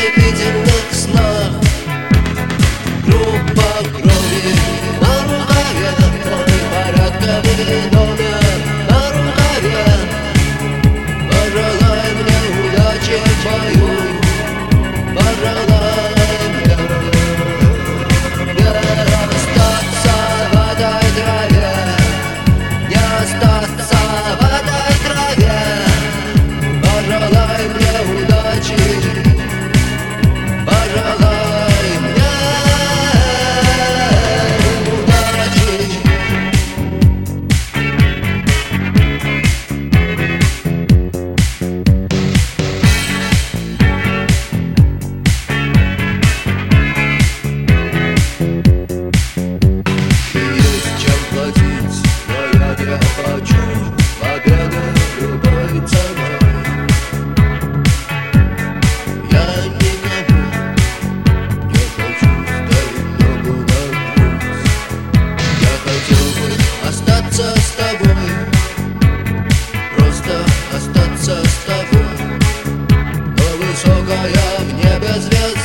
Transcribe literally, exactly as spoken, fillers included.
ослепительных снах. Группа крови на рукаве, новый порядковый номер на рукаве. Пожелай мне удачи в бою, пожелай мне не остаться в этой траве, не остаться в этой траве. Пожелай мне удачи, пожелай мне удачи. Есть чем платить, но я не хочу победы любой ценой. Я не могу, не хочу ставить ногу на груз. Я хотел бы остаться с тобой, просто остаться с тобой. Но высокая в небе звезда